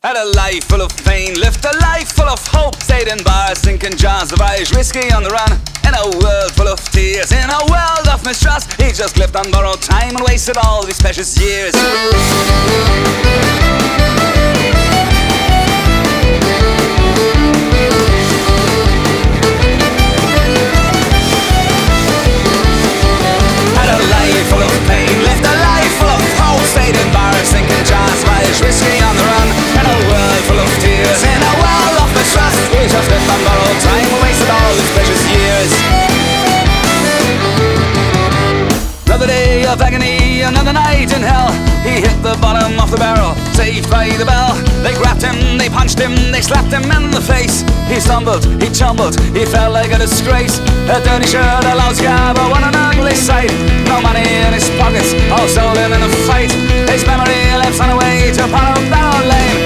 Had a life full of pain, lived a life full of hope. Stayed in bars, drinking jars of Irish whiskey on the run. In a world full of tears, in a world of mistrust, he just lived on borrowed time and wasted all these precious years. Had a life full of pain, lived a life full of hope. Stayed in bars, drinking jars of Irish whiskey on the run. In a world full of tears, in a world of mistrust, he just lived on borrowed time and wasted all these precious years. Another day of agony, another night in hell. He hit the bottom of the barrel, saved by the bell. They grabbed him, they punched him, they slapped him in the face. He stumbled, he tumbled, he felt like a disgrace. A dirty shirt, a lousy garb, what an ugly sight. No money in his pockets, all sold him in a fight. His memory lives on the way to Barrow Lane.